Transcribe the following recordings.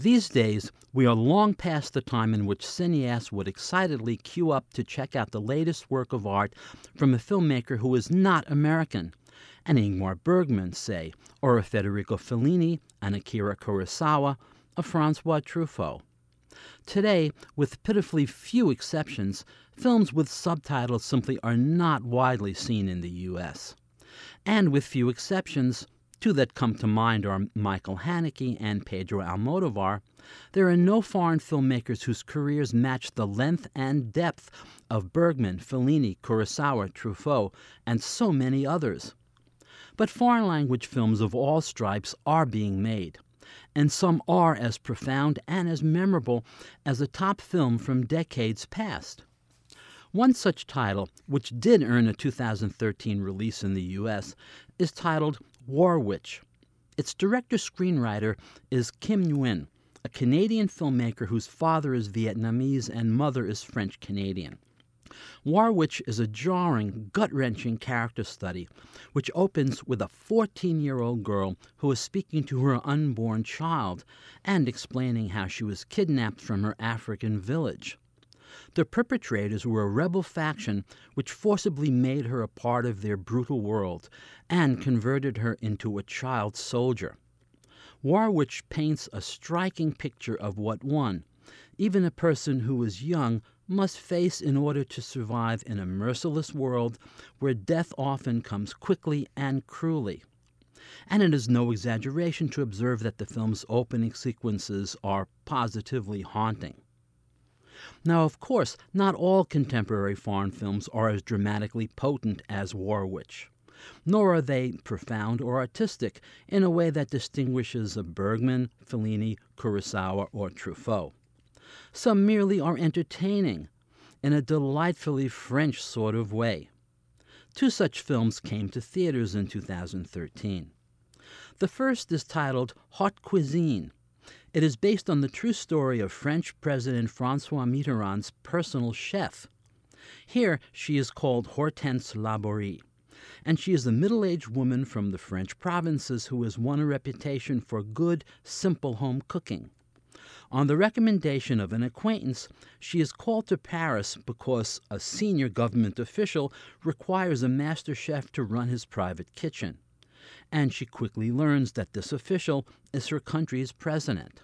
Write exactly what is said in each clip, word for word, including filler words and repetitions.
These days, we are long past the time in which cineasts would excitedly queue up to check out the latest work of art from a filmmaker who is not American, an Ingmar Bergman, say, or a Federico Fellini, an Akira Kurosawa, a Francois Truffaut. Today, with pitifully few exceptions, films with subtitles simply are not widely seen in the U S. And with few exceptions, two that come to mind are Michael Haneke and Pedro Almodovar, there are no foreign filmmakers whose careers match the length and depth of Bergman, Fellini, Kurosawa, Truffaut, and so many others. But foreign language films of all stripes are being made, and some are as profound and as memorable as a top film from decades past. One such title, which did earn a two thousand thirteen release in the U S, is titled War Witch. Its director-screenwriter is Kim Nguyen, a Canadian filmmaker whose father is Vietnamese and mother is French-Canadian. War Witch is a jarring, gut-wrenching character study, which opens with a fourteen-year-old girl who is speaking to her unborn child and explaining how she was kidnapped from her African village. The perpetrators were a rebel faction which forcibly made her a part of their brutal world and converted her into a child soldier. War Witch paints a striking picture of what one, even a person who is young, must face in order to survive in a merciless world where death often comes quickly and cruelly. And it is no exaggeration to observe that the film's opening sequences are positively haunting. Now, of course, not all contemporary foreign films are as dramatically potent as War Witch, nor are they profound or artistic in a way that distinguishes a Bergman, Fellini, Kurosawa, or Truffaut. Some merely are entertaining in a delightfully French sort of way. Two such films came to theaters in two thousand thirteen. The first is titled Haute Cuisine. It is based on the true story of French President François Mitterrand's personal chef. Here she is called Hortense Laborie, and she is a middle-aged woman from the French provinces who has won a reputation for good, simple home cooking. On the recommendation of an acquaintance, she is called to Paris because a senior government official requires a master chef to run his private kitchen, and she quickly learns that this official is her country's president.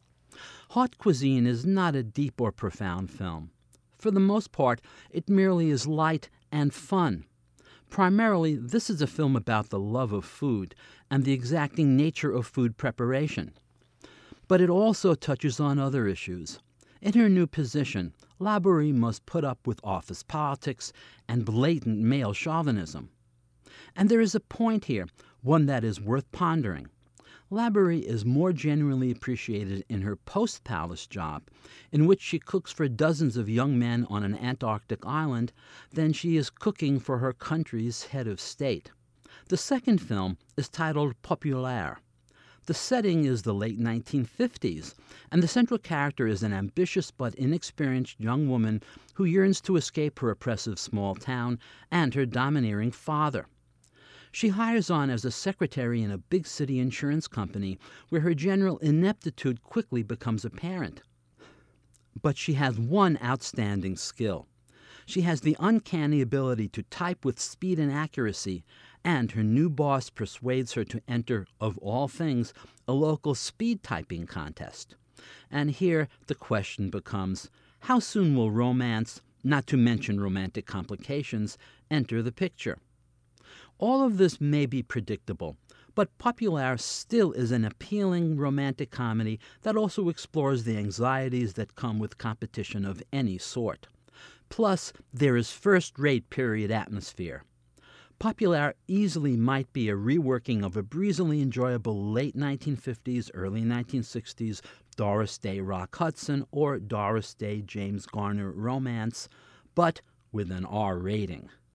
Haute Cuisine is not a deep or profound film. For the most part, it merely is light and fun. Primarily, this is a film about the love of food and the exacting nature of food preparation. But it also touches on other issues. In her new position, Laborie must put up with office politics and blatant male chauvinism. And there is a point here, one that is worth pondering. Laborie is more genuinely appreciated in her post-palace job, in which she cooks for dozens of young men on an Antarctic island, than she is cooking for her country's head of state. The second film is titled Populaire. The setting is the late nineteen fifties, and the central character is an ambitious but inexperienced young woman who yearns to escape her oppressive small town and her domineering father. She hires on as a secretary in a big city insurance company where her general ineptitude quickly becomes apparent. But she has one outstanding skill. She has the uncanny ability to type with speed and accuracy, and her new boss persuades her to enter, of all things, a local speed typing contest. And here the question becomes, how soon will romance, not to mention romantic complications, enter the picture? All of this may be predictable, but Populaire still is an appealing romantic comedy that also explores the anxieties that come with competition of any sort. Plus, there is first-rate period atmosphere. Populaire easily might be a reworking of a breezily enjoyable late nineteen fifties, early nineteen sixties Doris Day Rock Hudson or Doris Day James Garner romance, but with an R rating.